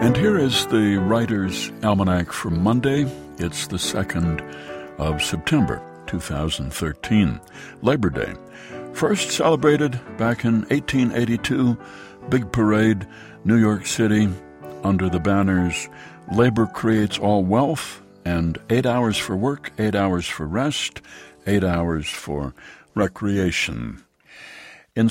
And here is the Writer's Almanac for Monday. It's the 2nd of September, 2013, Labor Day. First celebrated back in 1882, big parade, New York City, under the banners, Labor creates all wealth, and 8 hours for work, 8 hours for rest, 8 hours for recreation. In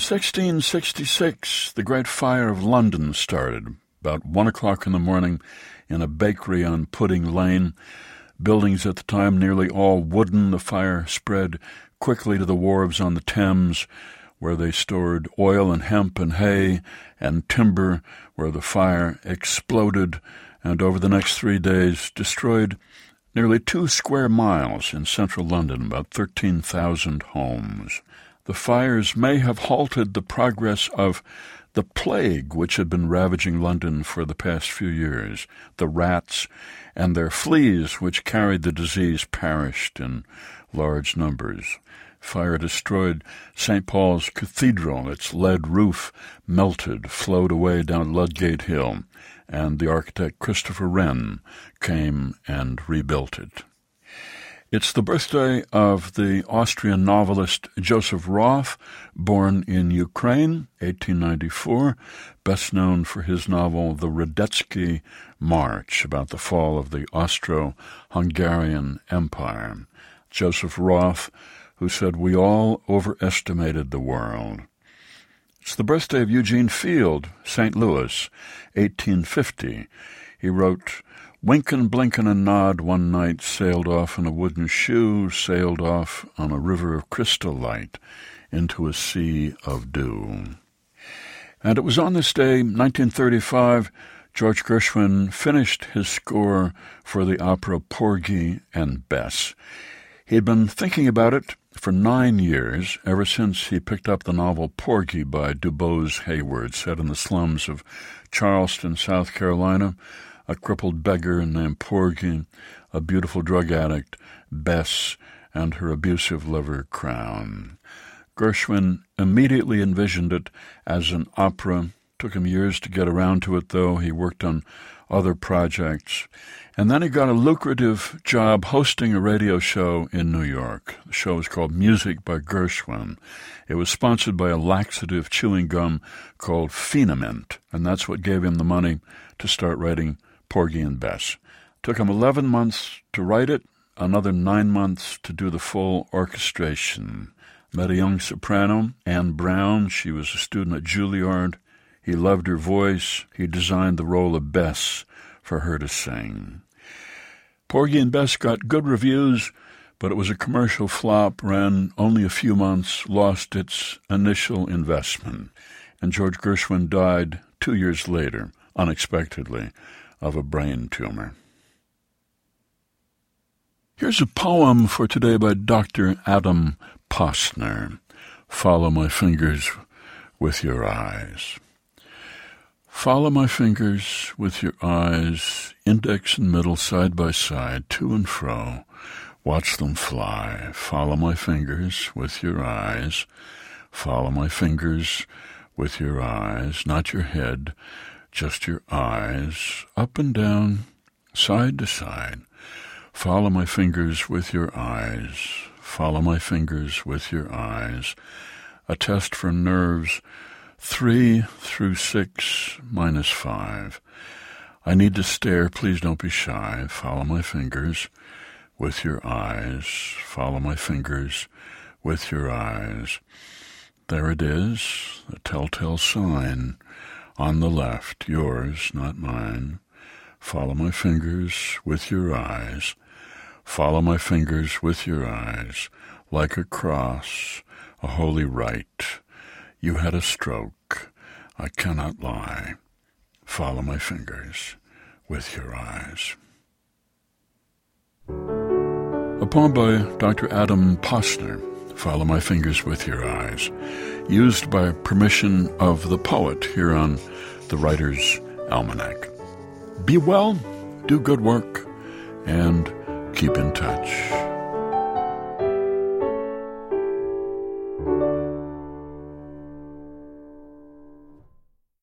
1666, the Great Fire of London started, about 1 o'clock in the morning in a bakery on Pudding Lane. Buildings at the time nearly all wooden. The fire spread quickly to the wharves on the Thames, where they stored oil and hemp and hay and timber, where the fire exploded and over the next 3 days destroyed nearly 2 square miles in central London, about 13,000 homes. The fires may have halted the progress of the plague which had been ravaging London for the past few years. The rats and their fleas which carried the disease perished in large numbers. Fire destroyed St. Paul's Cathedral. Its lead roof melted, flowed away down Ludgate Hill, and the architect Christopher Wren came and rebuilt it. It's the birthday of the Austrian novelist Joseph Roth, born in Ukraine, 1894, best known for his novel The Radetzky March, about the fall of the Austro-Hungarian Empire. Joseph Roth, who said, "We all overestimated the world." It's the birthday of Eugene Field, St. Louis, 1850. He wrote, "Winkin', blinkin', and nod one night, sailed off in a wooden shoe, sailed off on a river of crystal light into a sea of dew." And it was on this day, 1935, George Gershwin finished his score for the opera Porgy and Bess. He had been thinking about it for 9 years, ever since he picked up the novel Porgy by DuBose Hayward, set in the slums of Charleston, South Carolina. A crippled beggar named Porgy, a beautiful drug addict, Bess, and her abusive lover, Crown. Gershwin immediately envisioned it as an opera. Took him years to get around to it, though. He worked on other projects. And then he got a lucrative job hosting a radio show in New York. The show was called Music by Gershwin. It was sponsored by a laxative chewing gum called Phenamint, and that's what gave him the money to start writing Porgy and Bess. Took him 11 months to write it, another 9 months to do the full orchestration. Met a young soprano, Anne Brown. She was a student at Juilliard. He loved her voice. He designed the role of Bess for her to sing. Porgy and Bess got good reviews, but it was a commercial flop, ran only a few months, lost its initial investment. And George Gershwin died 2 years later, unexpectedly, of a brain tumor. Here's a poem for today by Dr. Adam Posner. Follow my fingers with your eyes. Follow my fingers with your eyes, index and middle side by side, to and fro. Watch them fly. Follow my fingers with your eyes. Follow my fingers with your eyes, not your head, just your eyes, up and down, side to side. Follow my fingers with your eyes. Follow my fingers with your eyes. A test for nerves, 3 through 6 minus 5. I need to stare, please don't be shy. Follow my fingers with your eyes. Follow my fingers with your eyes. There it is, the telltale sign. On the left, yours, not mine. Follow my fingers with your eyes. Follow my fingers with your eyes. Like a cross, a holy rite. You had a stroke, I cannot lie. Follow my fingers with your eyes. A poem by Dr. Adam Posner, Follow My Fingers with Your Eyes, used by permission of the poet here on the Writer's Almanac. Be well, do good work, and keep in touch.